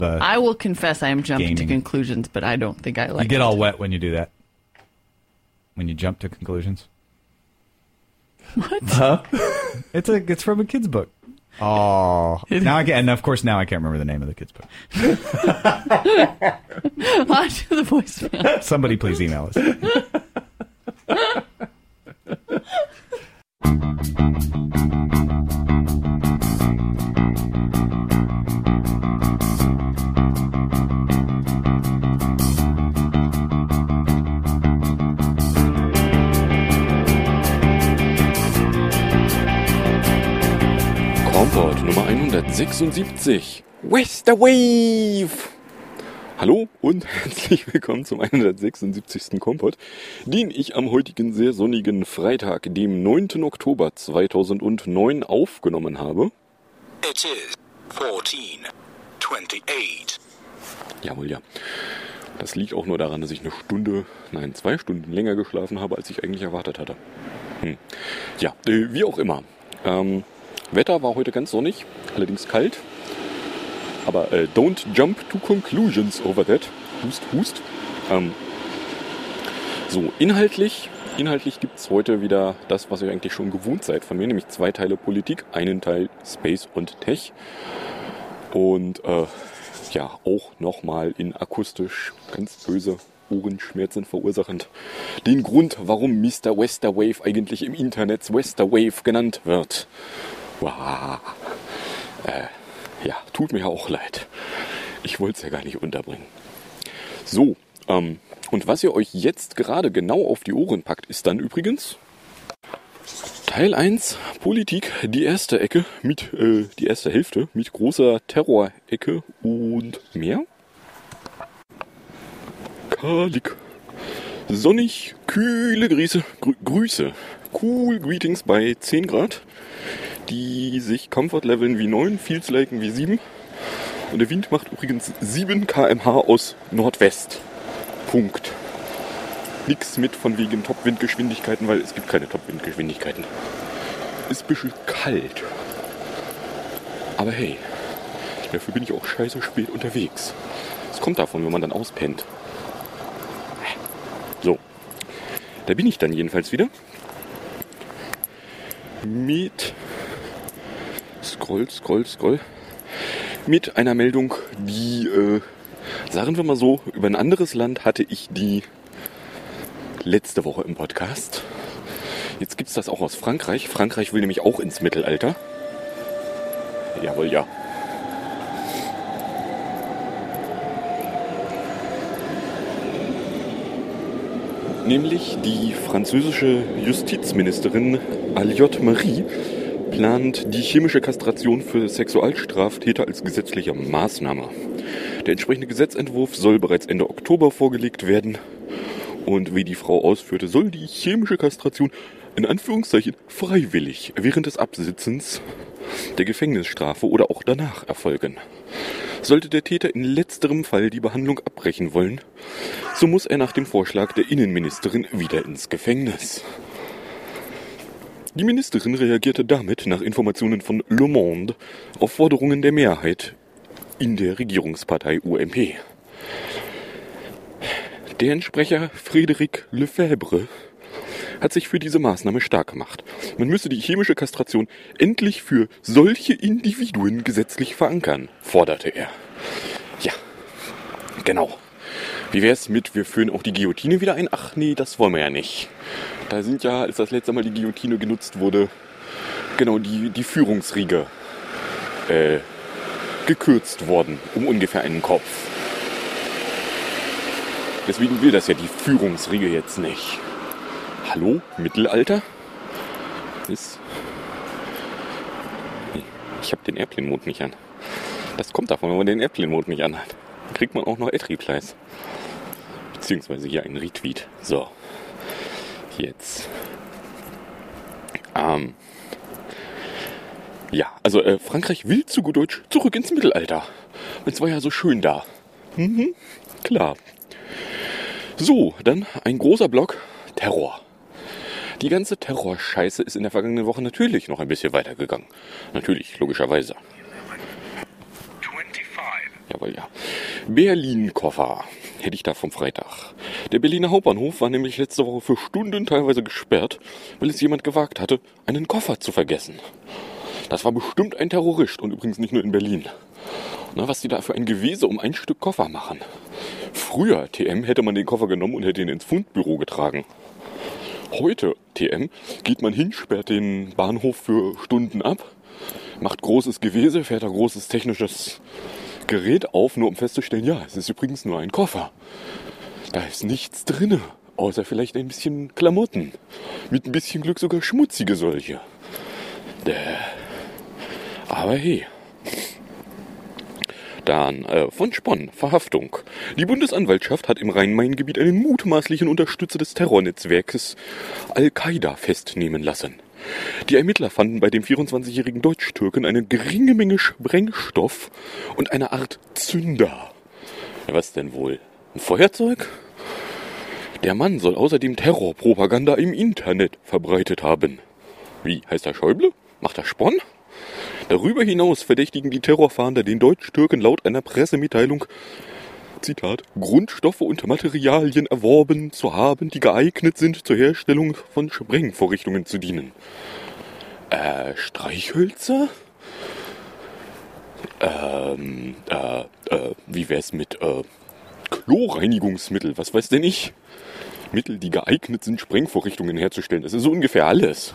I will confess I am jumping to gaming. conclusions, but I don't think I like You get it. all wet when you do that. When you jump to conclusions. What? Huh? It's from a kid's book. Oh, now I can, and of course now I can't remember the name of the kid's book. On to the voicemail. Somebody please email us. Kompott Nummer 176. Wester Wave! Hallo und herzlich willkommen zum 176. Kompott, den ich am heutigen sehr sonnigen Freitag, dem 9. Oktober 2009 aufgenommen habe. It is 14:28. Jawohl, ja. Das liegt auch nur daran, dass ich 2 Stunden länger geschlafen habe, als ich eigentlich erwartet hatte. Ja, wie auch immer. Wetter war heute ganz sonnig, allerdings kalt. Aber don't jump to conclusions over that. Hust, hust. So, inhaltlich gibt es heute wieder das, was ihr eigentlich schon gewohnt seid von mir, nämlich 2 Teile Politik, einen Teil Space und Tech. Und ja, auch nochmal in akustisch ganz böse Ohrenschmerzen verursachend den Grund, warum Mr. Westerwave eigentlich im Internet Westerwave genannt wird. Wow. Ja, tut mir auch leid. Ich wollte es ja gar nicht unterbringen. So, und was ihr euch jetzt gerade genau auf die Ohren packt, ist dann übrigens Teil 1, Politik, die erste Ecke mit, die erste Hälfte mit großer Terrorecke und mehr. Kalik. Sonnig, kühle Grüße. Cool Greetings bei 10 Grad. Die sich Comfort leveln wie 9, Feels liken wie 7. Und der Wind macht übrigens 7 km/h aus Nordwest. Punkt. Nix mit von wegen Topwindgeschwindigkeiten, weil es gibt keine Topwindgeschwindigkeiten. Ist ein bisschen kalt. Aber hey, dafür bin ich auch scheiße spät unterwegs. Es kommt davon, wenn man dann auspennt. So, da bin ich dann jedenfalls wieder. Mit Scroll. Mit einer Meldung, die, sagen wir mal so, über ein anderes Land hatte ich die letzte Woche im Podcast. Jetzt gibt's das auch aus Frankreich. Frankreich will nämlich auch ins Mittelalter. Jawohl, ja. Nämlich die französische Justizministerin Aliot Marie plant die chemische Kastration für Sexualstraftäter als gesetzliche Maßnahme. Der entsprechende Gesetzentwurf soll bereits Ende Oktober vorgelegt werden. Und wie die Frau ausführte, soll die chemische Kastration in Anführungszeichen freiwillig während des Absitzens der Gefängnisstrafe oder auch danach erfolgen. Sollte der Täter in letzterem Fall die Behandlung abbrechen wollen, so muss er nach dem Vorschlag der Innenministerin wieder ins Gefängnis. Die Ministerin reagierte damit nach Informationen von Le Monde auf Forderungen der Mehrheit in der Regierungspartei UMP. Deren Sprecher Frédéric Lefebvre hat sich für diese Maßnahme stark gemacht. Man müsse die chemische Kastration endlich für solche Individuen gesetzlich verankern, forderte er. Ja, genau. Wie wär's mit, wir führen auch die Guillotine wieder ein? Ach nee, das wollen wir ja nicht. Da sind ja, als das letzte Mal die Guillotine genutzt wurde, genau die Führungsriege gekürzt worden, um ungefähr einen Kopf. Deswegen will das ja die Führungsriege jetzt nicht. Hallo? Mittelalter? Ich habe den Airplane-Mode nicht an. Das kommt davon, wenn man den Airplane-Mode nicht anhat. Dann kriegt man auch noch Ad-Replies. Beziehungsweise hier einen Retweet. So. Jetzt. Ja, also Frankreich will zu gut Deutsch zurück ins Mittelalter. Und es war ja so schön da. Klar. So, dann ein großer Block Terror. Die ganze Terrorscheiße ist in der vergangenen Woche natürlich noch ein bisschen weitergegangen. Natürlich, logischerweise. aber ja. Berlin-Koffer. Hätte ich da vom Freitag. Der Berliner Hauptbahnhof war nämlich letzte Woche für Stunden teilweise gesperrt, weil es jemand gewagt hatte, einen Koffer zu vergessen. Das war bestimmt ein Terrorist und übrigens nicht nur in Berlin. Na, was die da für ein Gewese um ein Stück Koffer machen. Früher, TM, hätte man den Koffer genommen und hätte ihn ins Fundbüro getragen. Heute, TM, geht man hin, sperrt den Bahnhof für Stunden ab, macht großes Gewese, fährt ein großes technisches Gerät auf, nur um festzustellen, ja, es ist übrigens nur ein Koffer. Da ist nichts drinne, außer vielleicht ein bisschen Klamotten. Mit ein bisschen Glück sogar schmutzige solche. Aber hey. Dann von Spon, Verhaftung. Die Bundesanwaltschaft hat im Rhein-Main-Gebiet einen mutmaßlichen Unterstützer des Terrornetzwerkes Al-Qaida festnehmen lassen. Die Ermittler fanden bei dem 24-jährigen Deutsch-Türken eine geringe Menge Sprengstoff und eine Art Zünder. Ja, was denn wohl? Ein Feuerzeug? Der Mann soll außerdem Terrorpropaganda im Internet verbreitet haben. Wie, heißt er Schäuble? Macht er Spon? Darüber hinaus verdächtigen die Terrorfahnder den Deutsch-Türken laut einer Pressemitteilung, Zitat, Grundstoffe und Materialien erworben zu haben, die geeignet sind, zur Herstellung von Sprengvorrichtungen zu dienen. Streichhölzer? Wie wär's mit, Chlorreinigungsmittel? Was weiß denn ich? Mittel, die geeignet sind, Sprengvorrichtungen herzustellen. Das ist so ungefähr alles.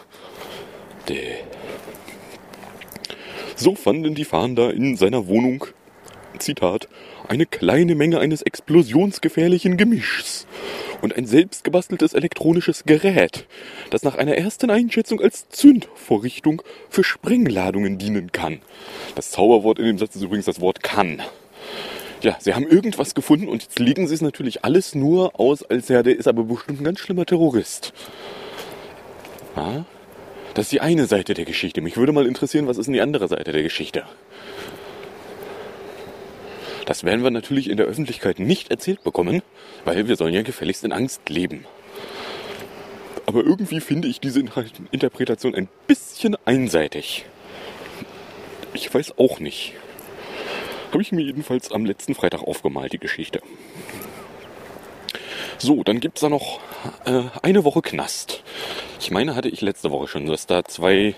So fanden die Fahnder in seiner Wohnung, Zitat, eine kleine Menge eines explosionsgefährlichen Gemischs und ein selbstgebasteltes elektronisches Gerät, das nach einer ersten Einschätzung als Zündvorrichtung für Sprengladungen dienen kann. Das Zauberwort in dem Satz ist übrigens das Wort kann. Ja, sie haben irgendwas gefunden und jetzt legen sie es natürlich alles nur aus, als ja, der ist aber bestimmt ein ganz schlimmer Terrorist. Ja? Das ist die eine Seite der Geschichte. Mich würde mal interessieren, was ist denn die andere Seite der Geschichte? Das werden wir natürlich in der Öffentlichkeit nicht erzählt bekommen, weil wir sollen ja gefälligst in Angst leben. Aber irgendwie finde ich diese Interpretation ein bisschen einseitig. Ich weiß auch nicht. Habe ich mir jedenfalls am letzten Freitag aufgemalt, die Geschichte. So, dann gibt's da noch eine Woche Knast. Ich meine, hatte ich letzte Woche schon, dass da 2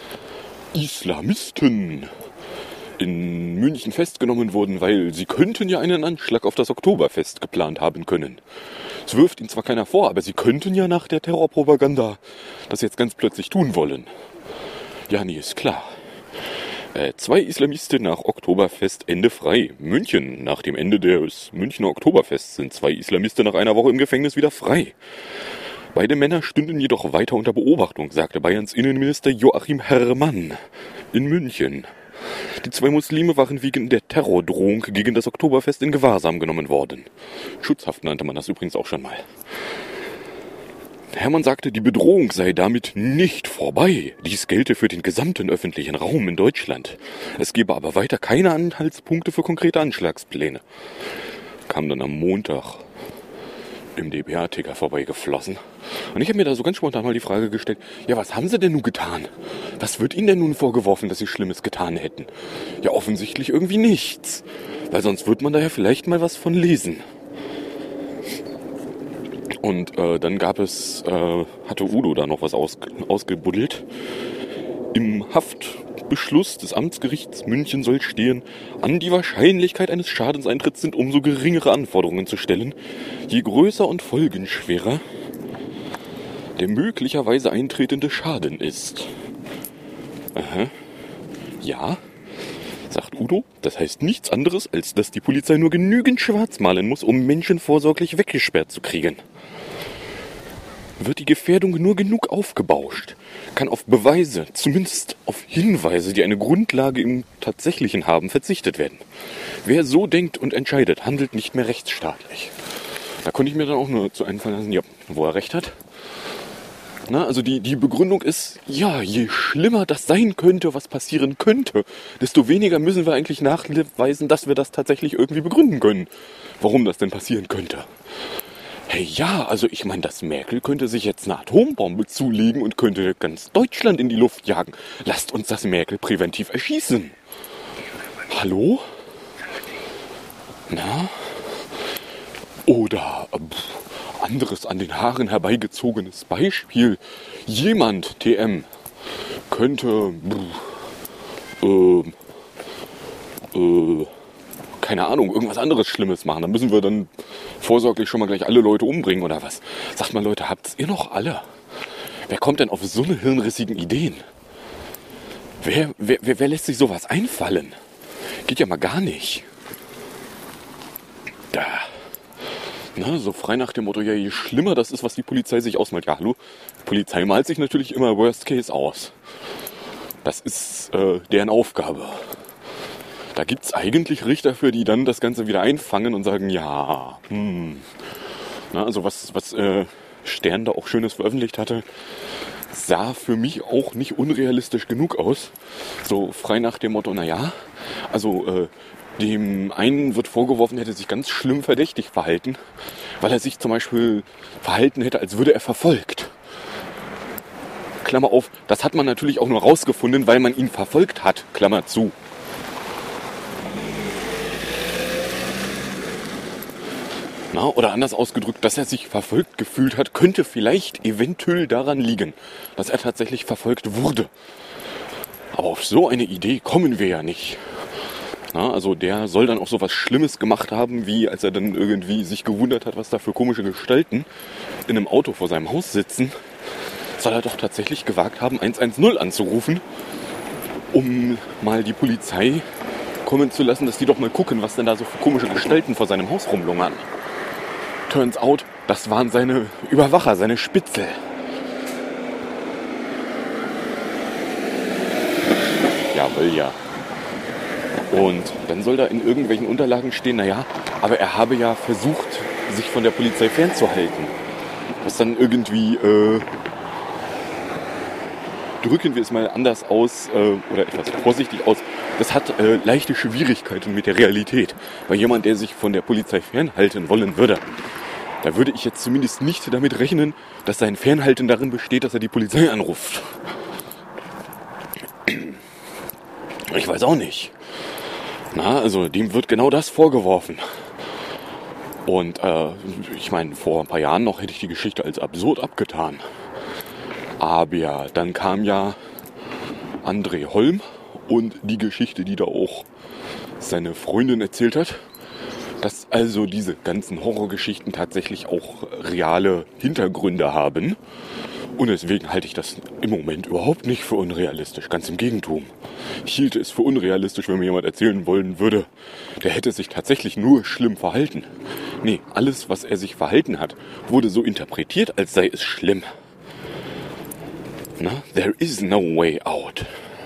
Islamisten in München festgenommen wurden, weil sie könnten ja einen Anschlag auf das Oktoberfest geplant haben können. Es wirft ihnen zwar keiner vor, aber sie könnten ja nach der Terrorpropaganda das jetzt ganz plötzlich tun wollen. Ja, nee, ist klar. 2 Islamisten nach Oktoberfestende frei. München. Nach dem Ende des Münchner Oktoberfests sind 2 Islamisten nach einer Woche im Gefängnis wieder frei. Beide Männer stünden jedoch weiter unter Beobachtung, sagte Bayerns Innenminister Joachim Herrmann in München. Die 2 Muslime waren wegen der Terrordrohung gegen das Oktoberfest in Gewahrsam genommen worden. Schutzhaft nannte man das übrigens auch schon mal. Herrmann sagte, die Bedrohung sei damit nicht vorbei. Dies gelte für den gesamten öffentlichen Raum in Deutschland. Es gebe aber weiter keine Anhaltspunkte für konkrete Anschlagspläne. Kam dann am Montag im DPA-Ticker vorbeigeflossen. Und ich habe mir da so ganz spontan mal die Frage gestellt, ja, was haben sie denn nun getan? Was wird ihnen denn nun vorgeworfen, dass sie Schlimmes getan hätten? Ja, offensichtlich irgendwie nichts. Weil sonst wird man da ja vielleicht mal was von lesen. Und dann hatte Udo da noch was ausgebuddelt. Im Haftbeschluss des Amtsgerichts München soll stehen, an die Wahrscheinlichkeit eines Schadenseintritts sind umso geringere Anforderungen zu stellen, je größer und folgenschwerer der möglicherweise eintretende Schaden ist. Aha. Ja, sagt Udo, das heißt nichts anderes, als dass die Polizei nur genügend schwarz malen muss, um Menschen vorsorglich weggesperrt zu kriegen. Wird die Gefährdung nur genug aufgebauscht, kann auf Beweise, zumindest auf Hinweise, die eine Grundlage im Tatsächlichen haben, verzichtet werden. Wer so denkt und entscheidet, handelt nicht mehr rechtsstaatlich. Da konnte ich mir dann auch nur zu einfallen lassen, ja, wo er recht hat. Na, also die Begründung ist, ja, je schlimmer das sein könnte, was passieren könnte, desto weniger müssen wir eigentlich nachweisen, dass wir das tatsächlich irgendwie begründen können, warum das denn passieren könnte. Hey, ja, also ich meine, das Merkel könnte sich jetzt eine Atombombe zulegen und könnte ganz Deutschland in die Luft jagen. Lasst uns das Merkel präventiv erschießen. Hallo? Na? Oder anderes an den Haaren herbeigezogenes Beispiel. Jemand, TM, könnte keine Ahnung, irgendwas anderes Schlimmes machen. Da müssen wir dann vorsorglich schon mal gleich alle Leute umbringen oder was. Sagt mal, Leute, habt's ihr noch alle? Wer kommt denn auf so eine hirnrissigen Ideen? Wer lässt sich sowas einfallen? Geht ja mal gar nicht. Da. Na, so frei nach dem Motto, ja, je schlimmer das ist, was die Polizei sich ausmalt. Ja, hallo, Polizei malt sich natürlich immer Worst Case aus. Das ist deren Aufgabe. Da gibt's eigentlich Richter für, die dann das Ganze wieder einfangen und sagen, ja, Na, also was Stern da auch Schönes veröffentlicht hatte, sah für mich auch nicht unrealistisch genug aus. So frei nach dem Motto, naja, also dem einen wird vorgeworfen, er hätte sich ganz schlimm verdächtig verhalten, weil er sich zum Beispiel verhalten hätte, als würde er verfolgt. Klammer auf, das hat man natürlich auch nur rausgefunden, weil man ihn verfolgt hat, Klammer zu. Na, oder anders ausgedrückt, dass er sich verfolgt gefühlt hat, könnte vielleicht eventuell daran liegen, dass er tatsächlich verfolgt wurde. Aber auf so eine Idee kommen wir ja nicht. Na, also der soll dann auch so was Schlimmes gemacht haben, wie als er dann irgendwie sich gewundert hat, was da für komische Gestalten in einem Auto vor seinem Haus sitzen, soll er doch tatsächlich gewagt haben, 110 anzurufen, um mal die Polizei kommen zu lassen, dass die doch mal gucken, was denn da so für komische Gestalten vor seinem Haus rumlungern. Turns out, das waren seine Überwacher, seine Spitzel. Jawohl, ja. Und dann soll da in irgendwelchen Unterlagen stehen, naja, aber er habe ja versucht, sich von der Polizei fernzuhalten. Was dann irgendwie, drücken wir es mal anders aus, oder etwas vorsichtig aus, das hat leichte Schwierigkeiten mit der Realität. Weil jemand, der sich von der Polizei fernhalten wollen würde, da würde ich jetzt zumindest nicht damit rechnen, dass sein Fernhalten darin besteht, dass er die Polizei anruft. Ich weiß auch nicht. Na, also dem wird genau das vorgeworfen. Und ich meine, vor ein paar Jahren noch hätte ich die Geschichte als absurd abgetan. Aber ja, dann kam ja André Holm und die Geschichte, die da auch seine Freundin erzählt hat, dass also diese ganzen Horrorgeschichten tatsächlich auch reale Hintergründe haben. Und deswegen halte ich das im Moment überhaupt nicht für unrealistisch. Ganz im Gegenteil. Ich hielte es für unrealistisch, wenn mir jemand erzählen wollen würde, der hätte sich tatsächlich nur schlimm verhalten. Nee, alles, was er sich verhalten hat, wurde so interpretiert, als sei es schlimm. Na, there is no way out.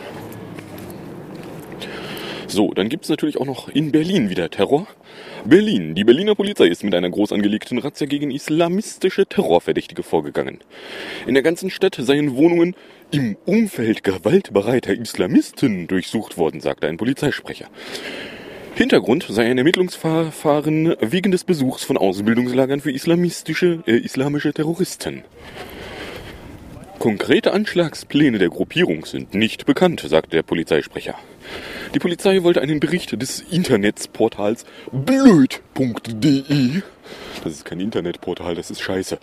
So, dann gibt es natürlich auch noch in Berlin wieder Terror. Berlin. Die Berliner Polizei ist mit einer groß angelegten Razzia gegen islamistische Terrorverdächtige vorgegangen. In der ganzen Stadt seien Wohnungen im Umfeld gewaltbereiter Islamisten durchsucht worden, sagte ein Polizeisprecher. Hintergrund sei ein Ermittlungsverfahren wegen des Besuchs von Ausbildungslagern für islamische Terroristen. Konkrete Anschlagspläne der Gruppierung sind nicht bekannt, sagte der Polizeisprecher. Die Polizei wollte einen Bericht des Internetportals blöd.de, das ist kein Internetportal, das ist scheiße,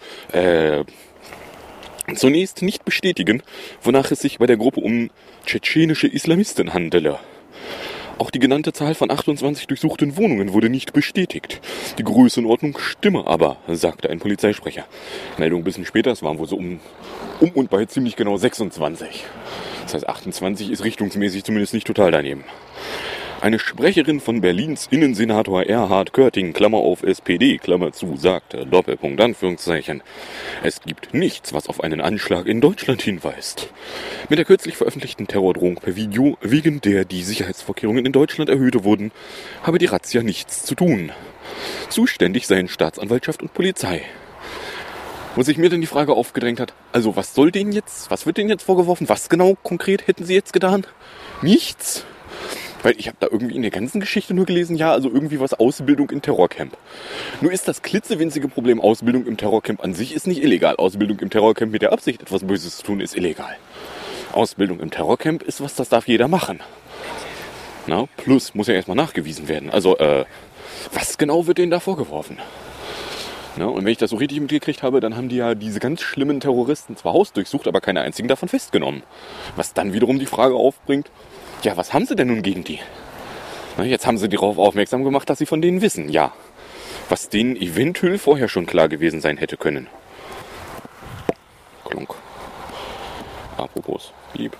zunächst nicht bestätigen, wonach es sich bei der Gruppe um tschetschenische Islamisten handele. Auch die genannte Zahl von 28 durchsuchten Wohnungen wurde nicht bestätigt. Die Größenordnung stimme aber, sagte ein Polizeisprecher. Meldung ein bisschen später, es waren wohl so um und bei ziemlich genau 26. Das heißt, 28 ist richtungsmäßig zumindest nicht total daneben. Eine Sprecherin von Berlins Innensenator Erhard Körting, Klammer auf SPD, Klammer zu, sagte, Doppelpunkt, Anführungszeichen, es gibt nichts, was auf einen Anschlag in Deutschland hinweist. Mit der kürzlich veröffentlichten Terrordrohung per Video, wegen der die Sicherheitsvorkehrungen in Deutschland erhöht wurden, habe die Razzia nichts zu tun. Zuständig seien Staatsanwaltschaft und Polizei. Wo sich mir dann die Frage aufgedrängt hat, also was wird denen jetzt vorgeworfen? Was genau konkret hätten sie jetzt getan? Nichts. Weil ich habe da irgendwie in der ganzen Geschichte nur gelesen, ja, also irgendwie was Ausbildung im Terrorcamp. Nur ist das klitzewinzige Problem, Ausbildung im Terrorcamp an sich ist nicht illegal. Ausbildung im Terrorcamp mit der Absicht, etwas Böses zu tun, ist illegal. Ausbildung im Terrorcamp ist was, das darf jeder machen. Na, plus muss ja erstmal nachgewiesen werden. Also, Was genau wird denen da vorgeworfen? Ja, und wenn ich das so richtig mitgekriegt habe, dann haben die ja diese ganz schlimmen Terroristen zwar Haus durchsucht, aber keine einzigen davon festgenommen. Was dann wiederum die Frage aufbringt, ja, was haben sie denn nun gegen die? Na, jetzt haben sie darauf aufmerksam gemacht, dass sie von denen wissen, ja. Was denen eventuell vorher schon klar gewesen sein hätte können. Klunk. Apropos, lieb.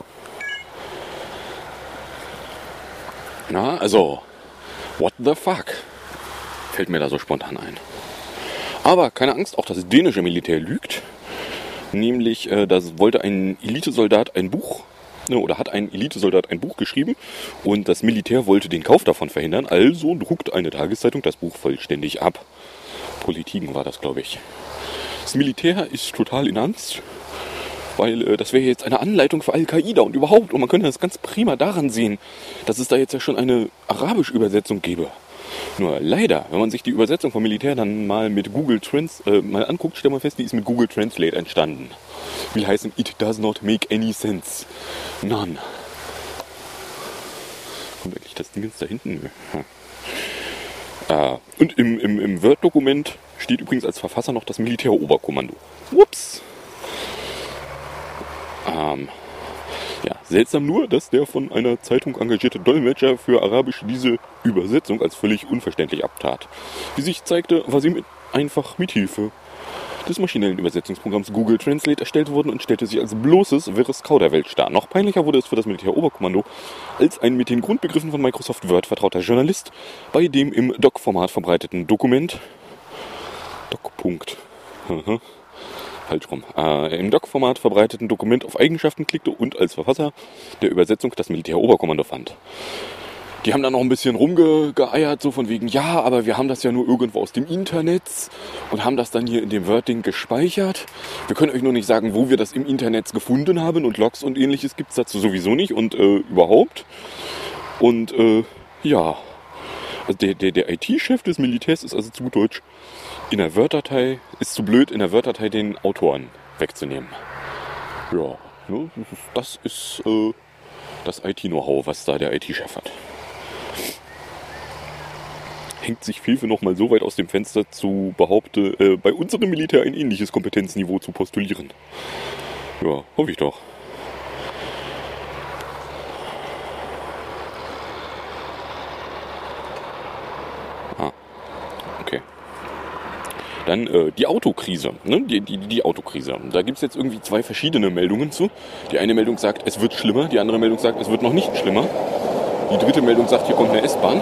Na, also, what the fuck? Fällt mir da so spontan ein. Aber keine Angst, auch das dänische Militär lügt. Nämlich, da wollte ein Elitesoldat ein Buch, oder hat ein Elitesoldat ein Buch geschrieben und das Militär wollte den Kauf davon verhindern, also druckt eine Tageszeitung das Buch vollständig ab. Politiken war das, glaube ich. Das Militär ist total in Angst, weil das wäre jetzt eine Anleitung für Al-Qaida und überhaupt. Und man könnte das ganz prima daran sehen, dass es da jetzt ja schon eine arabische Übersetzung gäbe. Nur leider, wenn man sich die Übersetzung vom Militär dann mal mit Google mal anguckt, stellt man fest, die ist mit Google Translate entstanden. Will heißen, it does not make any sense. None. Kommt eigentlich das Ding jetzt da hinten? Und im Word-Dokument steht übrigens als Verfasser noch das Militäroberkommando. Ups. Ja, seltsam nur, dass der von einer Zeitung engagierte Dolmetscher für Arabisch diese Übersetzung als völlig unverständlich abtat. Wie sich zeigte, war sie einfach mit Hilfe des maschinellen Übersetzungsprogramms Google Translate erstellt worden und stellte sich als bloßes, wirres Kauderwelsch dar. Noch peinlicher wurde es für das Militäroberkommando, als ein mit den Grundbegriffen von Microsoft Word vertrauter Journalist bei dem im Doc-Format verbreiteten Dokument falsch rum. Im Doc-Format verbreiteten Dokument auf Eigenschaften klickte und als Verfasser der Übersetzung das Militäroberkommando fand. Die haben dann noch ein bisschen rumgeeiert, so von wegen, ja, aber wir haben das ja nur irgendwo aus dem Internet und haben das dann hier in dem Word-Ding gespeichert. Wir können euch nur nicht sagen, wo wir das im Internet gefunden haben und Logs und ähnliches gibt es dazu sowieso nicht und überhaupt. Und ja, also der IT-Chef des Militärs ist also zu gut Deutsch, ist zu blöd, in der Word-Datei den Autoren wegzunehmen. Ja, ne, das ist das IT-Know-how, was da der IT-Chef hat. Hängt sich Fefe noch mal so weit aus dem Fenster zu behaupten, bei unserem Militär ein ähnliches Kompetenzniveau zu postulieren. Ja, hoffe ich doch. Okay. Dann die Autokrise. Ne? Die Autokrise. Da gibt es jetzt irgendwie zwei verschiedene Meldungen zu. Die eine Meldung sagt, es wird schlimmer. Die andere Meldung sagt, es wird noch nicht schlimmer. Die dritte Meldung sagt, hier kommt eine S-Bahn.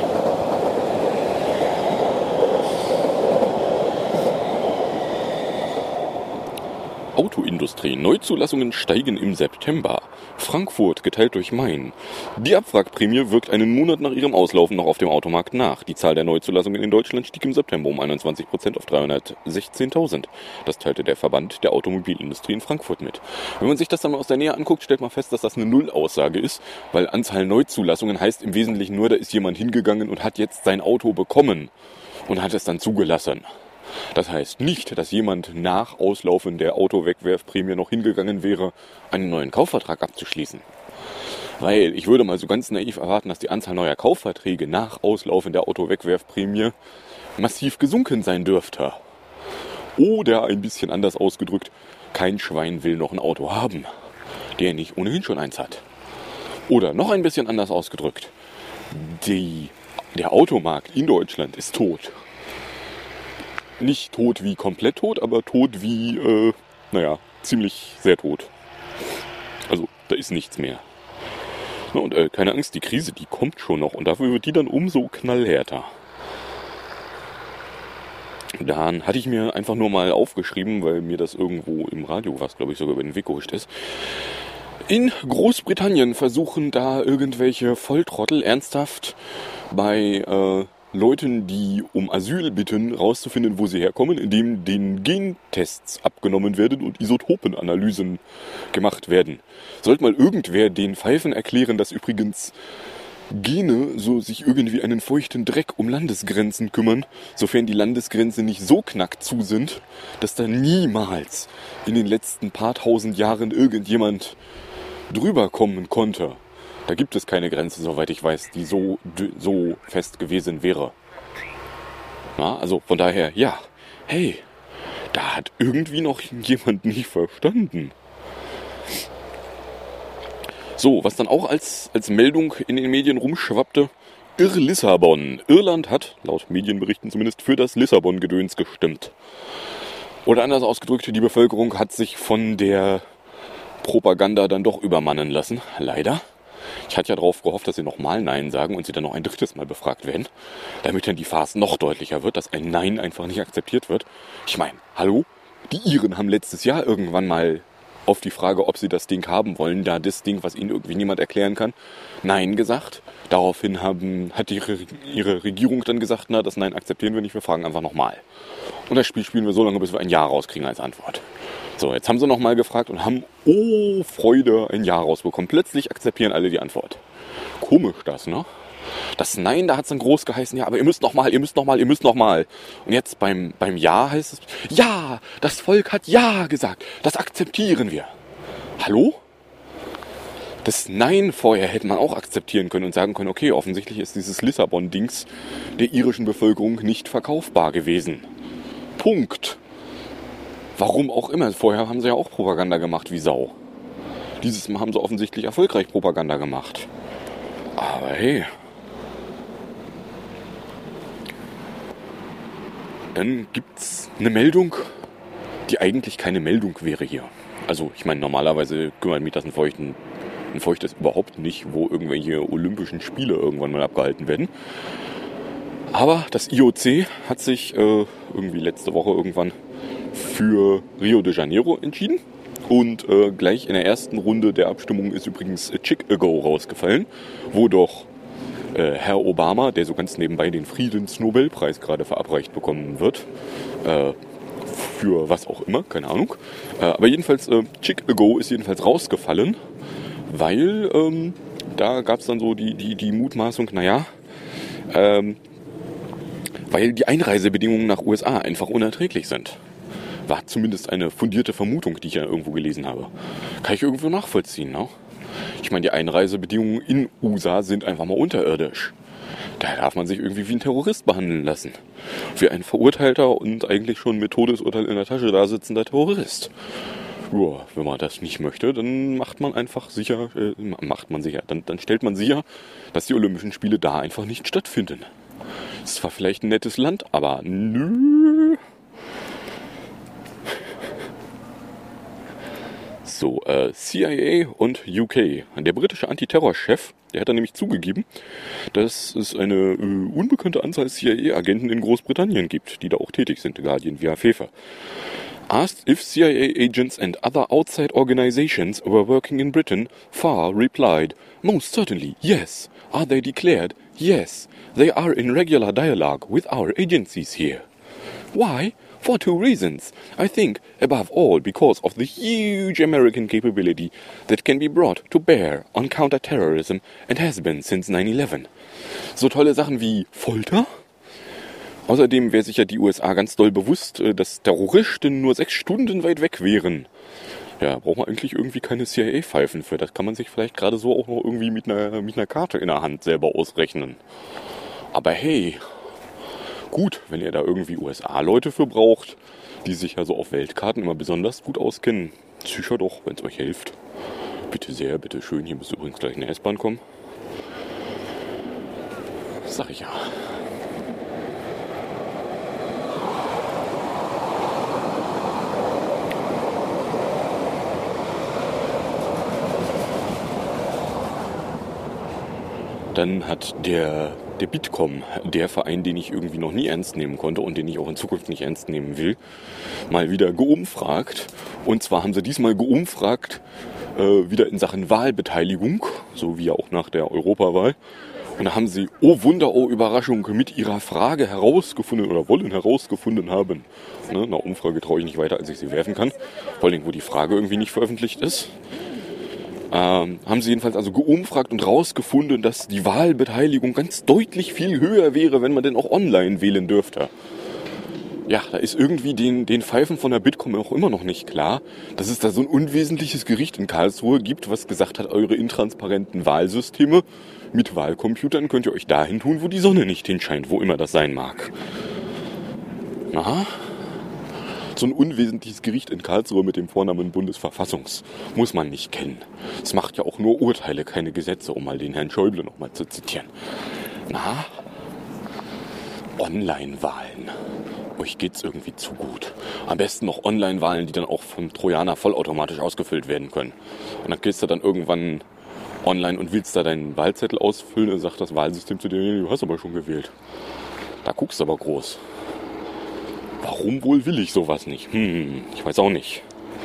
Autoindustrie. Neuzulassungen steigen im September. Frankfurt geteilt durch Main. Die Abwrackprämie wirkt einen Monat nach ihrem Auslaufen noch auf dem Automarkt nach. Die Zahl der Neuzulassungen in Deutschland stieg im September um 21% auf 316.000. Das teilte der Verband der Automobilindustrie in Frankfurt mit. Wenn man sich das dann mal aus der Nähe anguckt, stellt man fest, dass das eine Nullaussage ist, weil Anzahl Neuzulassungen heißt im Wesentlichen nur, da ist jemand hingegangen und hat jetzt sein Auto bekommen und hat es dann zugelassen. Das heißt nicht, dass jemand nach Auslaufen der Autowegwerfprämie noch hingegangen wäre, einen neuen Kaufvertrag abzuschließen. Weil ich würde mal so ganz naiv erwarten, dass die Anzahl neuer Kaufverträge nach Auslaufen der Autowegwerfprämie massiv gesunken sein dürfte. Oder ein bisschen anders ausgedrückt, kein Schwein will noch ein Auto haben, der nicht ohnehin schon eins hat. Oder noch ein bisschen anders ausgedrückt, der Automarkt in Deutschland ist tot. Nicht tot wie komplett tot, aber tot wie, ziemlich sehr tot. Also, da ist nichts mehr. Na, und keine Angst, die Krise, die kommt schon noch. Und dafür wird die dann umso knallhärter. Dann hatte ich mir einfach nur mal aufgeschrieben, weil mir das irgendwo im Radio, was glaube ich sogar über den Weg gehuscht ist. In Großbritannien versuchen da irgendwelche Volltrottel ernsthaft bei Leuten, die um Asyl bitten, rauszufinden, wo sie herkommen, indem den Gentests abgenommen werden und Isotopenanalysen gemacht werden. Sollte mal irgendwer den Pfeifen erklären, dass übrigens Gene so sich irgendwie einen feuchten Dreck um Landesgrenzen kümmern, sofern die Landesgrenzen nicht so knack zu sind, dass da niemals in den letzten paar tausend Jahren irgendjemand drüber kommen konnte. Da gibt es keine Grenze, soweit ich weiß, die so fest gewesen wäre. Na, also von daher, ja, hey, da hat irgendwie noch jemand nicht verstanden. So, was dann auch als Meldung in den Medien rumschwappte, Lissabon. Irland hat, laut Medienberichten zumindest, für das Lissabon-Gedöns gestimmt. Oder anders ausgedrückt, die Bevölkerung hat sich von der Propaganda dann doch übermannen lassen, leider. Ich hatte ja darauf gehofft, dass sie nochmal Nein sagen und sie dann noch ein drittes Mal befragt werden, damit dann die Farce noch deutlicher wird, dass ein Nein einfach nicht akzeptiert wird. Ich meine, hallo? Die Iren haben letztes Jahr irgendwann mal auf die Frage, ob sie das Ding haben wollen, da das Ding, was ihnen irgendwie niemand erklären kann, Nein gesagt. Daraufhin hat ihre Regierung dann gesagt, na, das Nein akzeptieren wir nicht, wir fragen einfach nochmal. Und das Spiel spielen wir so lange, bis wir ein Ja rauskriegen als Antwort. So, jetzt haben sie nochmal gefragt und haben, oh Freude, ein Ja rausbekommen. Plötzlich akzeptieren alle die Antwort. Komisch das, ne? Das Nein, da hat es dann groß geheißen, ja, aber ihr müsst nochmal. Und jetzt beim Ja heißt es, ja, das Volk hat Ja gesagt, das akzeptieren wir. Hallo? Das Nein vorher hätte man auch akzeptieren können und sagen können, okay, offensichtlich ist dieses Lissabon-Dings der irischen Bevölkerung nicht verkaufbar gewesen. Punkt. Warum auch immer. Vorher haben sie ja auch Propaganda gemacht wie Sau. Dieses Mal haben sie offensichtlich erfolgreich Propaganda gemacht. Aber hey. Dann gibt's eine Meldung, die eigentlich keine Meldung wäre hier. Also ich meine, normalerweise kümmert mich das ein Feuchtes überhaupt nicht, wo irgendwelche Olympischen Spiele irgendwann mal abgehalten werden. Aber das IOC hat sich irgendwie letzte Woche irgendwann für Rio de Janeiro entschieden. Und gleich in der ersten Runde der Abstimmung ist übrigens Chicago rausgefallen, wo doch Herr Obama, der so ganz nebenbei den Friedensnobelpreis gerade verabreicht bekommen wird, für was auch immer, keine Ahnung. Aber jedenfalls, Chicago ist jedenfalls rausgefallen, weil da gab es dann so die Mutmaßung, weil die Einreisebedingungen nach USA einfach unerträglich sind. War zumindest eine fundierte Vermutung, die ich ja irgendwo gelesen habe. Kann ich irgendwo nachvollziehen, ne? Ich meine, die Einreisebedingungen in USA sind einfach mal unterirdisch. Da darf man sich irgendwie wie ein Terrorist behandeln lassen. Wie ein verurteilter und eigentlich schon mit Todesurteil in der Tasche da sitzender Terrorist. Ja, wenn man das nicht möchte, dann macht man einfach sicher, dann stellt man sicher, dass die Olympischen Spiele da einfach nicht stattfinden. Es war vielleicht ein nettes Land, aber nö. So, CIA und UK. Der britische Antiterrorchef, der hat dann nämlich zugegeben, dass es eine unbekannte Anzahl CIA-Agenten in Großbritannien gibt, die da auch tätig sind, Guardian via Fefe. Asked if CIA agents and other outside organizations were working in Britain, Farr replied, most certainly, yes. Are they declared? Yes. They are in regular dialogue with our agencies here. Why? For two reasons. I think, above all, because of the huge American capability that can be brought to bear on counterterrorism and has been since 9/11. So tolle Sachen wie Folter. Außerdem wäre sich ja die USA ganz doll bewusst, dass Terroristen nur 6 Stunden weit weg wären. Ja, braucht man eigentlich irgendwie keine CIA-Pfeifen für. Das kann man sich vielleicht gerade so auch noch irgendwie mit einer Karte in der Hand selber ausrechnen. Aber hey, gut, wenn ihr da irgendwie USA-Leute für braucht, die sich ja so auf Weltkarten immer besonders gut auskennen, sicher doch, wenn es euch hilft. Bitte sehr, bitte schön. Hier müsste übrigens gleich eine S-Bahn kommen. Sag ich ja. Dann hat der Bitkom, der Verein, den ich irgendwie noch nie ernst nehmen konnte und den ich auch in Zukunft nicht ernst nehmen will, mal wieder geumfragt. Und zwar haben sie diesmal geumfragt, wieder in Sachen Wahlbeteiligung, so wie ja auch nach der Europawahl. Und da haben sie, oh Wunder, oh Überraschung, mit ihrer Frage herausgefunden oder wollen herausgefunden haben. Ne, einer Umfrage traue ich nicht weiter, als ich sie werfen kann. Vor allem, wo die Frage irgendwie nicht veröffentlicht ist. Haben sie jedenfalls also geumfragt und rausgefunden, dass die Wahlbeteiligung ganz deutlich viel höher wäre, wenn man denn auch online wählen dürfte. Ja, da ist irgendwie den Pfeifen von der Bitkom auch immer noch nicht klar, dass es da so ein unwesentliches Gericht in Karlsruhe gibt, was gesagt hat, eure intransparenten Wahlsysteme mit Wahlcomputern könnt ihr euch dahin tun, wo die Sonne nicht hinscheint, wo immer das sein mag. Aha. So ein unwesentliches Gericht in Karlsruhe mit dem Vornamen Bundesverfassungs muss man nicht kennen. Es macht ja auch nur Urteile, keine Gesetze, um mal den Herrn Schäuble nochmal zu zitieren. Na, Online-Wahlen. Euch geht's irgendwie zu gut. Am besten noch Online-Wahlen, die dann auch vom Trojaner vollautomatisch ausgefüllt werden können. Und dann gehst du dann irgendwann online und willst da deinen Wahlzettel ausfüllen und sagt das Wahlsystem zu dir, du hast aber schon gewählt. Da guckst du aber groß. Warum wohl will ich sowas nicht? Ich weiß auch nicht.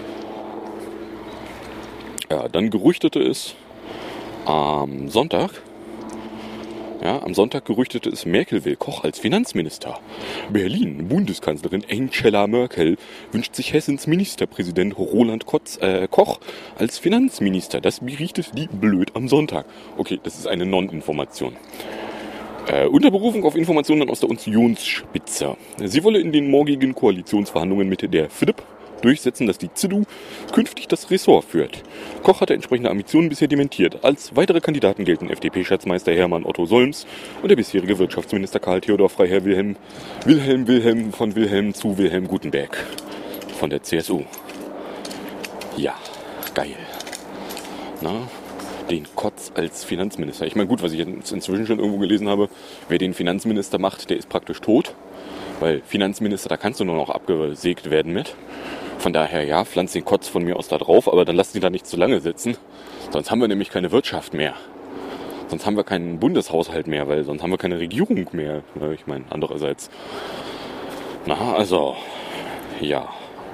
Ja, dann gerüchtete es am Sonntag, gerüchtete es, Merkel will Koch als Finanzminister. Berlin, Bundeskanzlerin Angela Merkel wünscht sich Hessens Ministerpräsident Roland Koch als Finanzminister. Das berichtet die Blöd am Sonntag. Okay, das ist eine Non-Information. Unter Berufung auf Informationen aus der Unionsspitze. Sie wolle in den morgigen Koalitionsverhandlungen mit der FDP durchsetzen, dass die CDU künftig das Ressort führt. Koch hatte entsprechende Ambitionen bisher dementiert. Als weitere Kandidaten gelten FDP-Schatzmeister Hermann Otto Solms und der bisherige Wirtschaftsminister Karl Theodor Freiherr Wilhelm von Wilhelm zu Wilhelm Gutenberg von der CSU. Ja, geil. Na, den Kotz als Finanzminister. Ich meine, gut, was ich jetzt inzwischen schon irgendwo gelesen habe, wer den Finanzminister macht, der ist praktisch tot. Weil Finanzminister, da kannst du nur noch abgesägt werden mit. Von daher, ja, pflanzt den Kotz von mir aus da drauf, aber dann lass ihn da nicht zu lange sitzen. Sonst haben wir nämlich keine Wirtschaft mehr. Sonst haben wir keinen Bundeshaushalt mehr, weil sonst haben wir keine Regierung mehr. Ich meine, andererseits. Na, also, ja.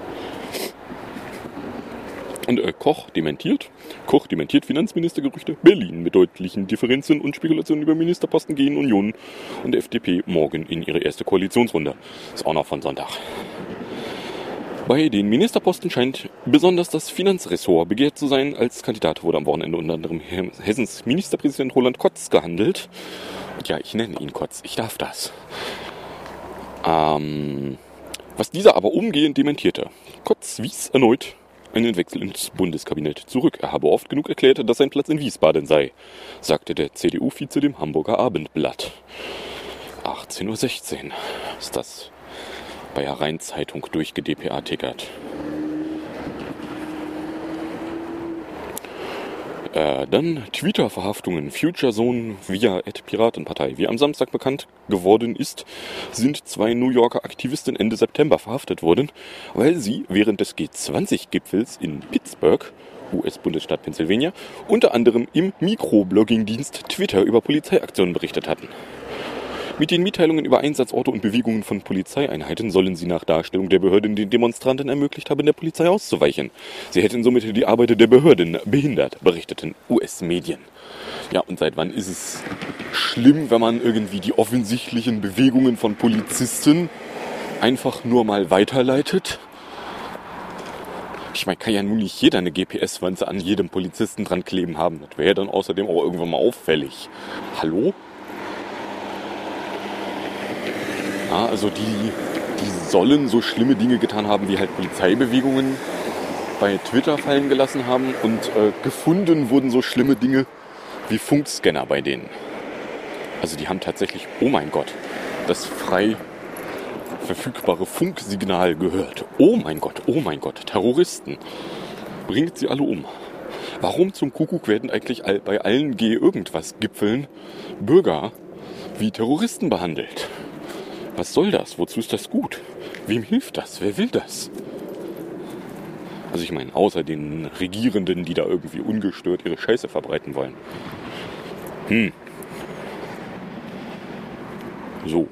Und Koch dementiert Finanzministergerüchte. Berlin mit deutlichen Differenzen und Spekulationen über Ministerposten gehen Union und FDP morgen in ihre erste Koalitionsrunde. Ist auch noch von Sonntag. Bei den Ministerposten scheint besonders das Finanzressort begehrt zu sein. Als Kandidat wurde am Wochenende unter anderem Hessens Ministerpräsident Roland Kotz gehandelt. Und ja, ich nenne ihn Kotz, ich darf das. Was dieser aber umgehend dementierte. Kotz wies erneut einen Wechsel ins Bundeskabinett zurück. Er habe oft genug erklärt, dass sein Platz in Wiesbaden sei, sagte der CDU-Vize dem Hamburger Abendblatt. 18:16 Uhr ist das bei der Rhein-Zeitung durchgedpa-tickert. Dann Twitter-Verhaftungen. FutureZone via @Piratenpartei. Wie am Samstag bekannt geworden ist, sind 2 New Yorker Aktivisten Ende September verhaftet worden, weil sie während des G20-Gipfels in Pittsburgh, US-Bundesstaat Pennsylvania, unter anderem im Mikroblogging-Dienst Twitter über Polizeiaktionen berichtet hatten. Mit den Mitteilungen über Einsatzorte und Bewegungen von Polizeieinheiten sollen sie nach Darstellung der Behörden den Demonstranten ermöglicht haben, der Polizei auszuweichen. Sie hätten somit die Arbeit der Behörden behindert, berichteten US-Medien. Ja, und seit wann ist es schlimm, wenn man irgendwie die offensichtlichen Bewegungen von Polizisten einfach nur mal weiterleitet? Ich meine, kann ja nun nicht jeder eine GPS-Wanze an jedem Polizisten dran kleben haben. Das wäre ja dann außerdem auch irgendwann mal auffällig. Hallo? Ja, also die sollen so schlimme Dinge getan haben, wie halt Polizeibewegungen bei Twitter fallen gelassen haben. Und gefunden wurden so schlimme Dinge wie Funkscanner bei denen. Also die haben tatsächlich, oh mein Gott, das frei verfügbare Funksignal gehört. Oh mein Gott, Terroristen. Bringt sie alle um. Warum zum Kuckuck werden eigentlich bei allen G-Irgendwas-Gipfeln Bürger wie Terroristen behandelt? Was soll das? Wozu ist das gut? Wem hilft das? Wer will das? Also ich meine, außer den Regierenden, die da irgendwie ungestört ihre Scheiße verbreiten wollen. So,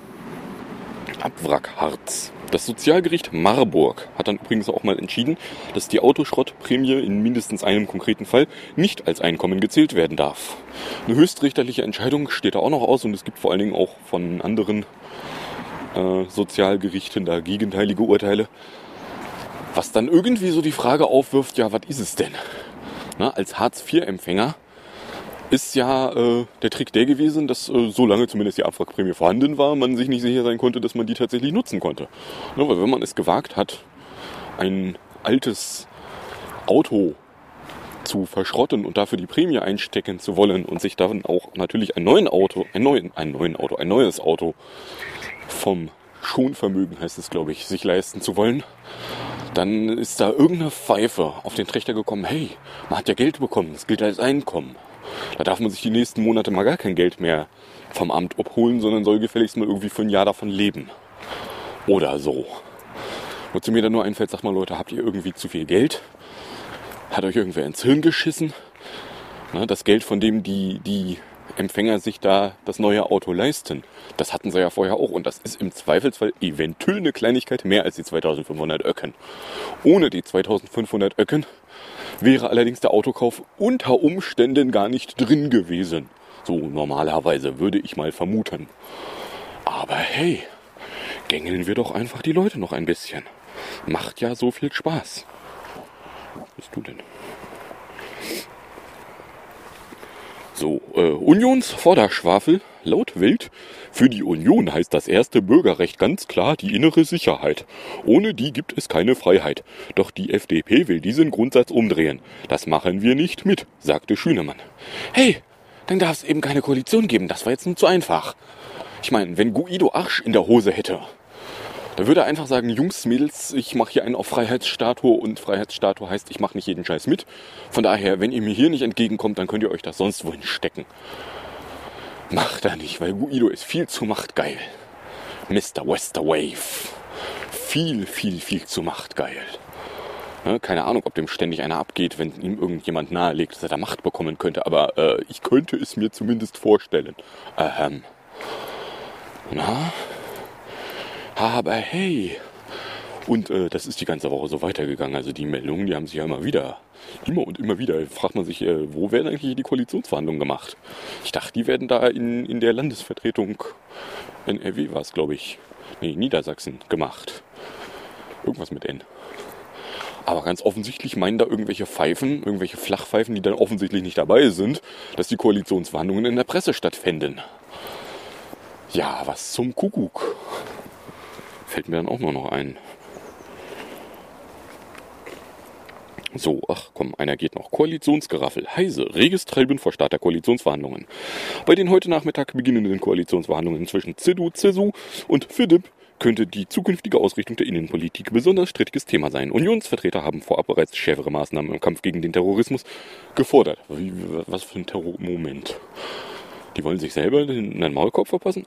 Abwrackharz. Das Sozialgericht Marburg hat dann übrigens auch mal entschieden, dass die Autoschrottprämie in mindestens einem konkreten Fall nicht als Einkommen gezählt werden darf. Eine höchstrichterliche Entscheidung steht da auch noch aus und es gibt vor allen Dingen auch von anderen Sozialgerichten da gegenteilige Urteile. Was dann irgendwie so die Frage aufwirft, ja, was ist es denn? Na, als Hartz-IV-Empfänger ist ja der Trick der gewesen, dass solange zumindest die Abwrackprämie vorhanden war, man sich nicht sicher sein konnte, dass man die tatsächlich nutzen konnte. Ja, weil wenn man es gewagt hat, ein altes Auto zu verschrotten und dafür die Prämie einstecken zu wollen und sich dann auch natürlich ein neues Auto vom Schonvermögen, heißt es, glaube ich, sich leisten zu wollen. Dann ist da irgendeine Pfeife auf den Trichter gekommen, hey, man hat ja Geld bekommen, das gilt als Einkommen. Da darf man sich die nächsten Monate mal gar kein Geld mehr vom Amt abholen, sondern soll gefälligst mal irgendwie für ein Jahr davon leben. Oder so. Wozu mir dann nur einfällt, sag mal Leute, habt ihr irgendwie zu viel Geld? Hat euch irgendwer ins Hirn geschissen? Das Geld, von dem die Empfänger sich da das neue Auto leisten, das hatten sie ja vorher auch. Und das ist im Zweifelsfall eventuell eine Kleinigkeit mehr als die 2500 Öcken. Ohne die 2500 Öcken wäre allerdings der Autokauf unter Umständen gar nicht drin gewesen. So normalerweise würde ich mal vermuten. Aber hey, gängeln wir doch einfach die Leute noch ein bisschen. Macht ja so viel Spaß. Was bist du denn? So, Unionsvorderschwafel, laut Welt. Für die Union heißt das erste Bürgerrecht ganz klar die innere Sicherheit. Ohne die gibt es keine Freiheit. Doch die FDP will diesen Grundsatz umdrehen. Das machen wir nicht mit, sagte Schünemann. Hey, dann darf es eben keine Koalition geben. Das war jetzt nur zu einfach. Ich meine, wenn Guido Arsch in der Hose hätte, da würde er einfach sagen, Jungs, Mädels, ich mache hier einen auf Freiheitsstatue und Freiheitsstatue heißt, ich mache nicht jeden Scheiß mit. Von daher, wenn ihr mir hier nicht entgegenkommt, dann könnt ihr euch das sonst wohin stecken. Macht er nicht, weil Guido ist viel zu machtgeil. Mr. Westerwave. Viel zu machtgeil. Keine Ahnung, ob dem ständig einer abgeht, wenn ihm irgendjemand nahelegt, dass er da Macht bekommen könnte, aber ich könnte es mir zumindest vorstellen. Aber hey, und das ist die ganze Woche so weitergegangen. Also die Meldungen, die haben sich ja immer und immer wieder, fragt man sich, wo werden eigentlich die Koalitionsverhandlungen gemacht? Ich dachte, die werden da in der Landesvertretung, NRW war es, glaube ich, Niedersachsen gemacht. Irgendwas mit N. Aber ganz offensichtlich meinen da irgendwelche Flachpfeifen, die dann offensichtlich nicht dabei sind, dass die Koalitionsverhandlungen in der Presse stattfinden. Ja, was zum Kuckuck. Fällt mir dann auch nur noch ein. So, ach komm, einer geht noch. Koalitionsgeraffel. Heise, reges Treiben vor Start der Koalitionsverhandlungen. Bei den heute Nachmittag beginnenden Koalitionsverhandlungen zwischen CDU, CSU und FDP könnte die zukünftige Ausrichtung der Innenpolitik besonders strittiges Thema sein. Unionsvertreter haben vorab bereits schärfere Maßnahmen im Kampf gegen den Terrorismus gefordert. Was für ein Terrormoment. Die wollen sich selber in den Maulkorb verpassen?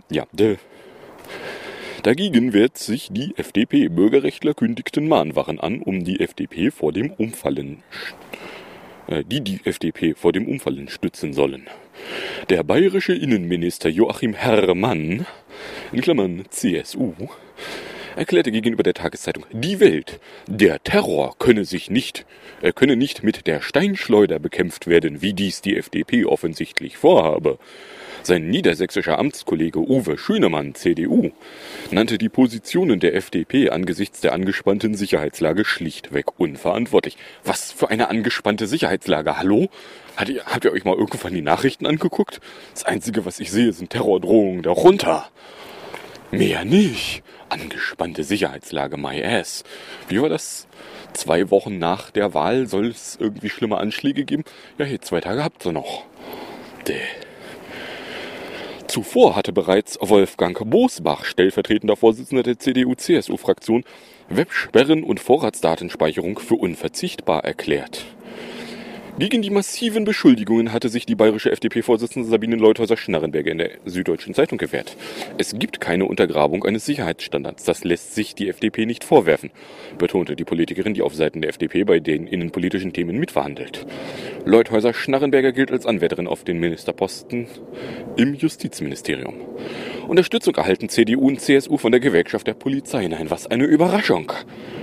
Dagegen wehrt sich die FDP. Bürgerrechtler kündigten Mahnwachen an, um die FDP vor dem Umfallen stützen sollen. Der bayerische Innenminister Joachim Herrmann, in Klammern CSU, erklärte gegenüber der Tageszeitung Die Welt, der Terror könne nicht mit der Steinschleuder bekämpft werden, wie dies die FDP offensichtlich vorhabe. Sein niedersächsischer Amtskollege Uwe Schünemann, CDU, nannte die Positionen der FDP angesichts der angespannten Sicherheitslage schlichtweg unverantwortlich. Was für eine angespannte Sicherheitslage, hallo? Habt ihr euch mal irgendwann die Nachrichten angeguckt? Das Einzige, was ich sehe, sind Terrordrohungen darunter. Mehr nicht. Angespannte Sicherheitslage, my ass. Wie war das? 2 Wochen nach der Wahl soll es irgendwie schlimme Anschläge geben? Ja, hier 2 Tage habt ihr noch. Zuvor hatte bereits Wolfgang Bosbach, stellvertretender Vorsitzender der CDU-CSU-Fraktion, Websperren und Vorratsdatenspeicherung für unverzichtbar erklärt. Gegen die massiven Beschuldigungen hatte sich die bayerische FDP-Vorsitzende Sabine Leuthäuser-Schnarrenberger in der Süddeutschen Zeitung gewehrt. Es gibt keine Untergrabung eines Sicherheitsstandards. Das lässt sich die FDP nicht vorwerfen, betonte die Politikerin, die auf Seiten der FDP bei den innenpolitischen Themen mitverhandelt. Leuthäuser-Schnarrenberger gilt als Anwärterin auf den Ministerposten im Justizministerium. Unterstützung erhalten CDU und CSU von der Gewerkschaft der Polizei. Nein, was eine Überraschung!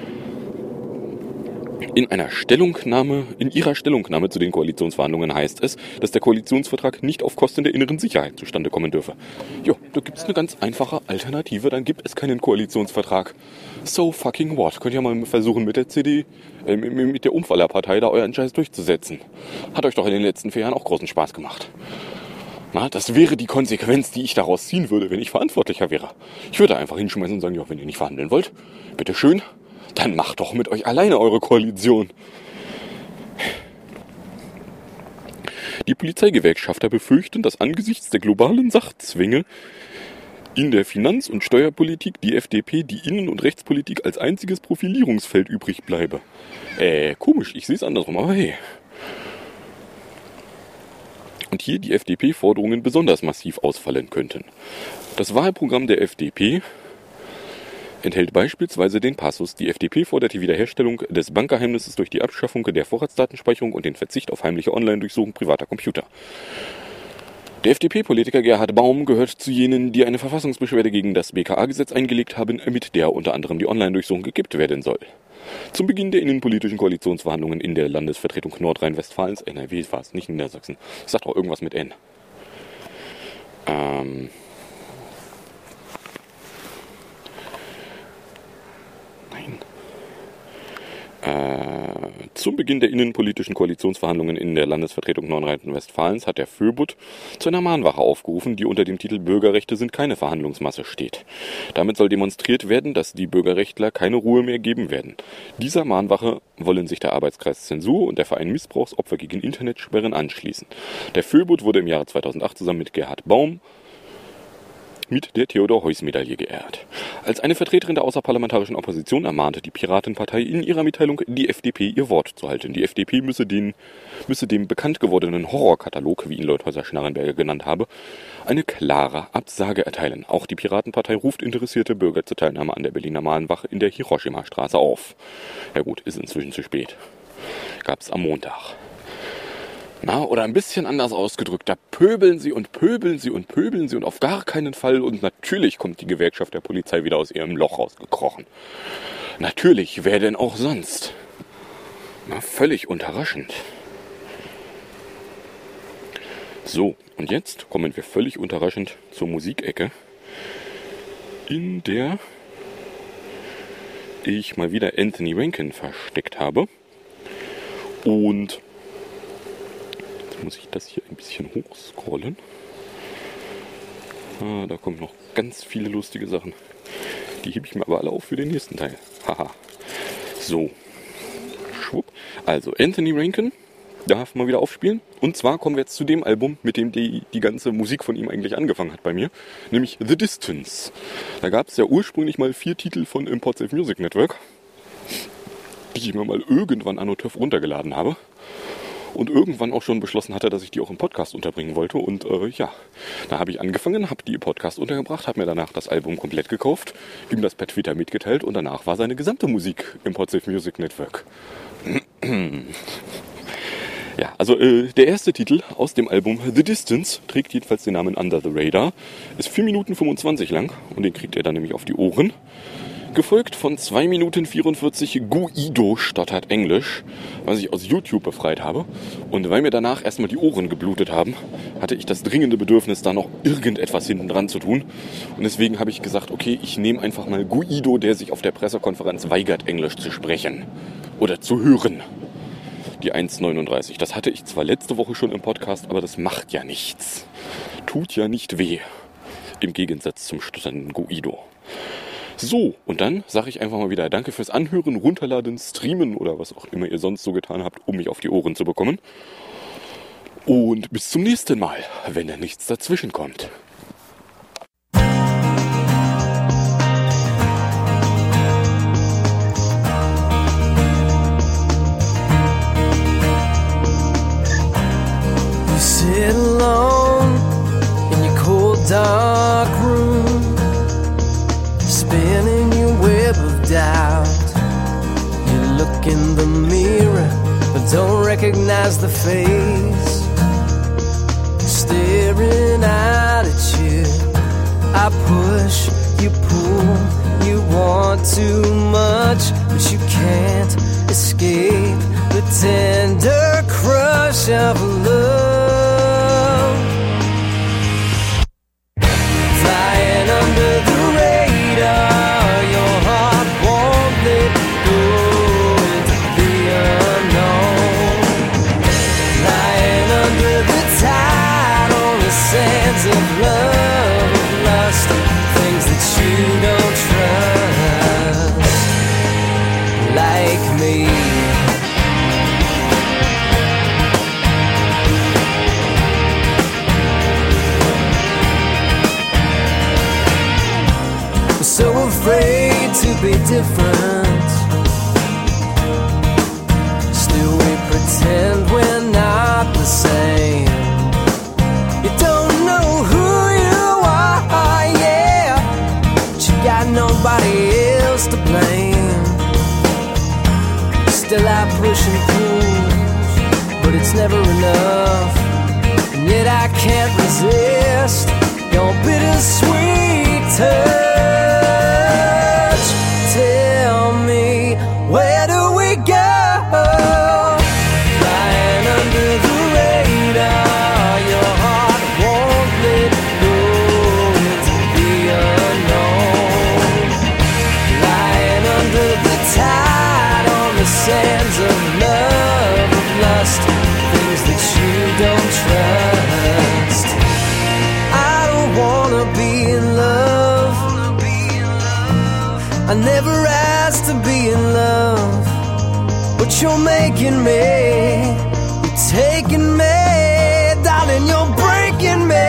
In ihrer Stellungnahme zu den Koalitionsverhandlungen heißt es, dass der Koalitionsvertrag nicht auf Kosten der inneren Sicherheit zustande kommen dürfe. Jo, da gibt es eine ganz einfache Alternative, dann gibt es keinen Koalitionsvertrag. So fucking what? Könnt ihr mal versuchen mit der Umfallerpartei da euren Scheiß durchzusetzen. Hat euch doch in den letzten 4 Jahren auch großen Spaß gemacht. Na, das wäre die Konsequenz, die ich daraus ziehen würde, wenn ich Verantwortlicher wäre. Ich würde einfach hinschmeißen und sagen, ja, wenn ihr nicht verhandeln wollt, bitteschön. Dann macht doch mit euch alleine eure Koalition. Die Polizeigewerkschafter befürchten, dass angesichts der globalen Sachzwänge in der Finanz- und Steuerpolitik die FDP die Innen- und Rechtspolitik als einziges Profilierungsfeld übrig bleibe. Komisch, ich sehe es andersrum, aber hey. Und hier die FDP-Forderungen besonders massiv ausfallen könnten. Das Wahlprogramm der FDP enthält beispielsweise den Passus: Die FDP fordert die Wiederherstellung des Bankgeheimnisses durch die Abschaffung der Vorratsdatenspeicherung und den Verzicht auf heimliche Online-Durchsuchung privater Computer. Der FDP-Politiker Gerhard Baum gehört zu jenen, die eine Verfassungsbeschwerde gegen das BKA-Gesetz eingelegt haben, mit der unter anderem die Online-Durchsuchung gekippt werden soll. Zum Beginn der innenpolitischen Koalitionsverhandlungen in der Landesvertretung Nordrhein-Westfalens, NRW war es, nicht Niedersachsen, ich sag doch irgendwas mit N. Zum Beginn der innenpolitischen Koalitionsverhandlungen in der Landesvertretung Nordrhein-Westfalens hat der Föbut zu einer Mahnwache aufgerufen, die unter dem Titel Bürgerrechte sind keine Verhandlungsmasse steht. Damit soll demonstriert werden, dass die Bürgerrechtler keine Ruhe mehr geben werden. Dieser Mahnwache wollen sich der Arbeitskreis Zensur und der Verein Missbrauchsopfer gegen Internetsperren anschließen. Der Föbut wurde im Jahre 2008 zusammen mit Gerhard Baum mit der Theodor-Heuss-Medaille geehrt. Als eine Vertreterin der außerparlamentarischen Opposition ermahnte die Piratenpartei in ihrer Mitteilung, die FDP ihr Wort zu halten. Die FDP müsse dem bekannt gewordenen Horrorkatalog, wie ihn Leuthäuser-Schnarrenberger genannt habe, eine klare Absage erteilen. Auch die Piratenpartei ruft interessierte Bürger zur Teilnahme an der Berliner Mahnwache in der Hiroshima-Straße auf. Ja gut, ist inzwischen zu spät. Gab's am Montag. Na, oder ein bisschen anders ausgedrückt, da pöbeln sie und pöbeln sie und pöbeln sie und auf gar keinen Fall, und natürlich kommt die Gewerkschaft der Polizei wieder aus ihrem Loch rausgekrochen. Natürlich, wer denn auch sonst? Na, völlig unterraschend. So, und jetzt kommen wir völlig unterraschend zur Musikecke, in der ich mal wieder Anthony Rankin versteckt habe. Und muss ich das hier ein bisschen hochscrollen. Da kommen noch ganz viele lustige Sachen. Die hebe ich mir aber alle auf für den nächsten Teil. Haha. So. Schwupp. Also, Anthony Rankin darf mal wieder aufspielen. Und zwar kommen wir jetzt zu dem Album, mit dem die ganze Musik von ihm eigentlich angefangen hat bei mir. Nämlich The Distance. Da gab es ja ursprünglich mal 4 Titel von Import Safe Music Network, die ich mir mal irgendwann anno TÜV runtergeladen habe. Und irgendwann auch schon beschlossen hatte, dass ich die auch im Podcast unterbringen wollte. Und da habe ich angefangen, habe die im Podcast untergebracht, habe mir danach das Album komplett gekauft, ihm das per Twitter mitgeteilt und danach war seine gesamte Musik im Podsafe Music Network. Ja, also der erste Titel aus dem Album The Distance trägt jedenfalls den Namen Under the Radar, ist 4 Minuten 25 lang und den kriegt er dann nämlich auf die Ohren. Gefolgt von 2 Minuten 44 Guido stottert Englisch, was ich aus YouTube befreit habe. Und weil mir danach erstmal die Ohren geblutet haben, hatte ich das dringende Bedürfnis, da noch irgendetwas hinten dran zu tun. Und deswegen habe ich gesagt, okay, ich nehme einfach mal Guido, der sich auf der Pressekonferenz weigert, Englisch zu sprechen oder zu hören. Die 1,39. Das hatte ich zwar letzte Woche schon im Podcast, aber das macht ja nichts. Tut ja nicht weh. Im Gegensatz zum stotternden Guido. So, und dann sage ich einfach mal wieder Danke fürs Anhören, Runterladen, Streamen oder was auch immer ihr sonst so getan habt, um mich auf die Ohren zu bekommen. Und bis zum nächsten Mal, wenn da nichts dazwischen kommt. You sit alone in your cold dark room, spinning your web of doubt. You look in the mirror, but don't recognize the face staring out at you. I push, you pull, you want too much, but you can't escape the tender crush of love. Flying under the radar, your heart won't let go into the unknown. Lying under the tide on the sands of love, of lust, things that you don't to be different. Still we pretend we're not the same. You don't know who you are, yeah, but you got nobody else to blame. Still I push and pull, but it's never enough. And yet I can't resist your bittersweet touch. Tell me, where do we go? Flying under the radar, your heart won't let go into the unknown. Lying under the tide on the sands of love, of lust, things that you don't trust. I don't wanna be in love. I never asked to be in love, but you're making me, you're taking me, darling, you're breaking me.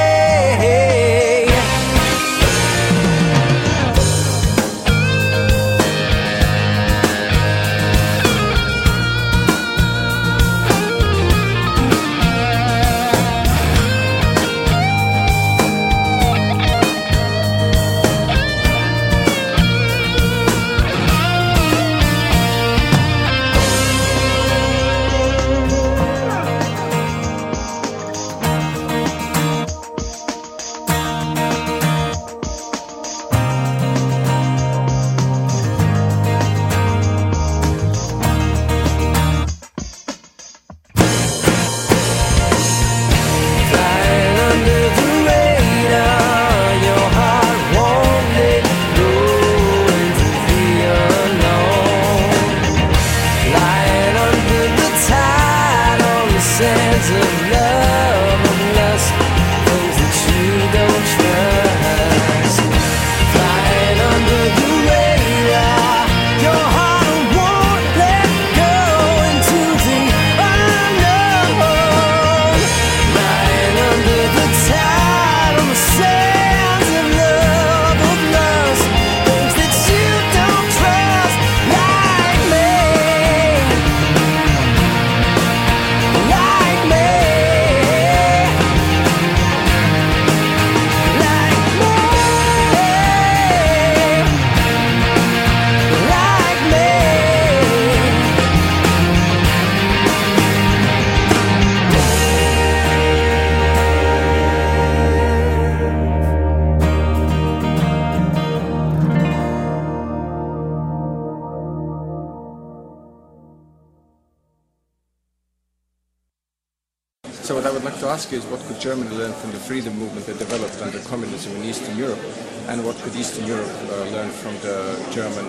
So what I would like to ask you is, what could Germany learn from the freedom movement that developed under communism in Eastern Europe, and what could Eastern Europe learn from the German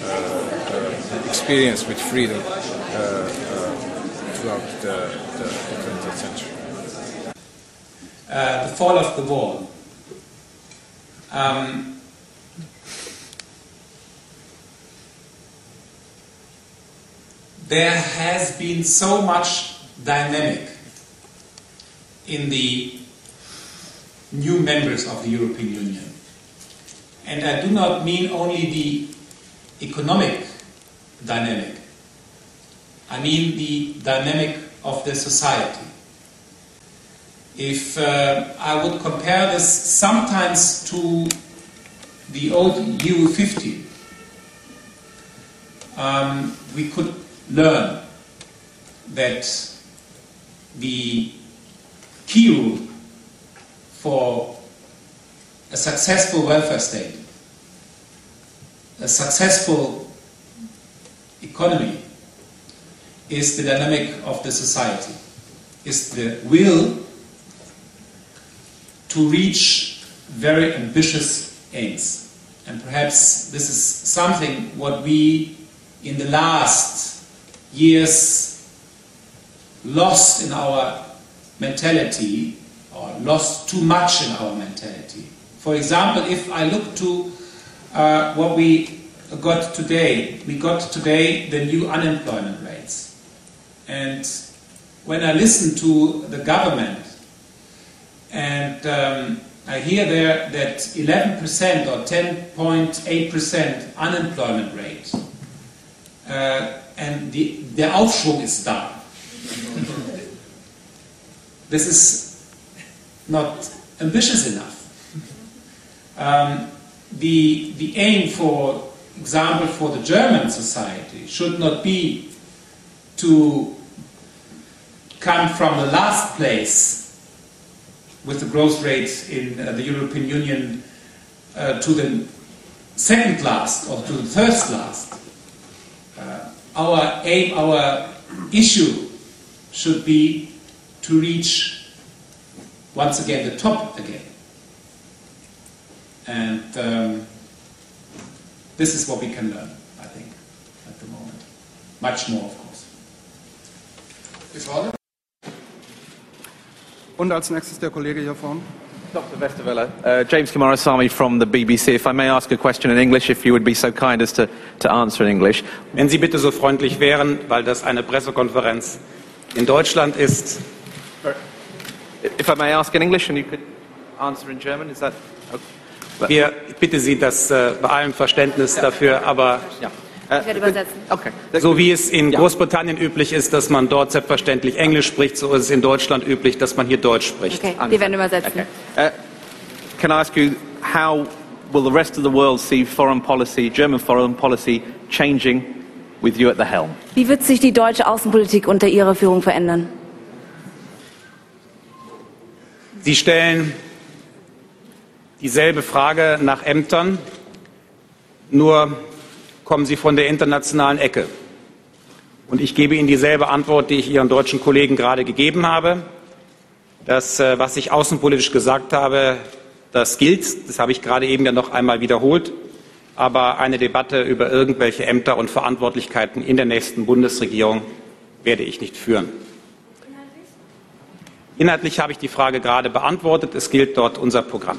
experience with freedom throughout the 20th century? The fall of the wall. There has been so much dynamic in the new members of the European Union. And I do not mean only the economic dynamic. I mean the dynamic of the society. If I would compare this sometimes to the old EU50, we could learn that the key rule for a successful welfare state, a successful economy, is the dynamic of the society, is the will to reach very ambitious aims. And perhaps this is something what we in the last years lost in our mentality, or lost too much in our mentality. For example, if I look to what we got today, we got today the new unemployment rates. And when I listen to the government and I hear there that 11% or 10.8% unemployment rate. And der Aufschwung ist da. This is not ambitious enough. The aim, for example, for the German society should not be to come from the last place with the growth rate in the European Union to the second last or to the third last. Our aim, our issue should be to reach once again the top again. And this is what we can learn, I think, at the moment. Much more, of course. Und als nächstes der Kollege hier vorne. Dr. Westerwelle, James Kumarasamy from the BBC. If I may ask a question in English, if you would be so kind as to answer in English. Wenn Sie bitte so freundlich wären, weil das eine Pressekonferenz in Deutschland ist. If I may ask in English and you could answer in German, is that okay? Ich bitte Sie, das bei allem Verständnis dafür, aber Ich werde übersetzen. Okay. so wie es in Großbritannien üblich ist, dass man dort selbstverständlich Englisch spricht, so ist es in Deutschland üblich, dass man hier Deutsch spricht. Okay, wir werden übersetzen. Okay. Can I ask you, how will the rest of the world see foreign policy, German foreign policy, changing with you at the helm? Wie wird sich die deutsche Außenpolitik unter Ihrer Führung verändern? Sie stellen dieselbe Frage nach Ämtern, nur kommen Sie von der internationalen Ecke. Und ich gebe Ihnen dieselbe Antwort, die ich Ihren deutschen Kollegen gerade gegeben habe. Das, was ich außenpolitisch gesagt habe, das gilt. Das habe ich gerade eben ja noch einmal wiederholt. Aber eine Debatte über irgendwelche Ämter und Verantwortlichkeiten in der nächsten Bundesregierung werde ich nicht führen. Inhaltlich habe ich die Frage gerade beantwortet. Es gilt dort unser Programm.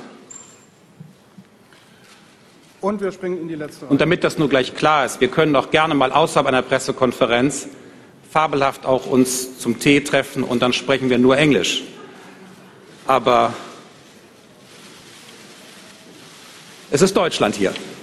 Und wir springen in die letzte Reihe. Und damit das nur gleich klar ist, wir können auch gerne mal außerhalb einer Pressekonferenz fabelhaft auch uns zum Tee treffen und dann sprechen wir nur Englisch. Aber es ist Deutschland hier.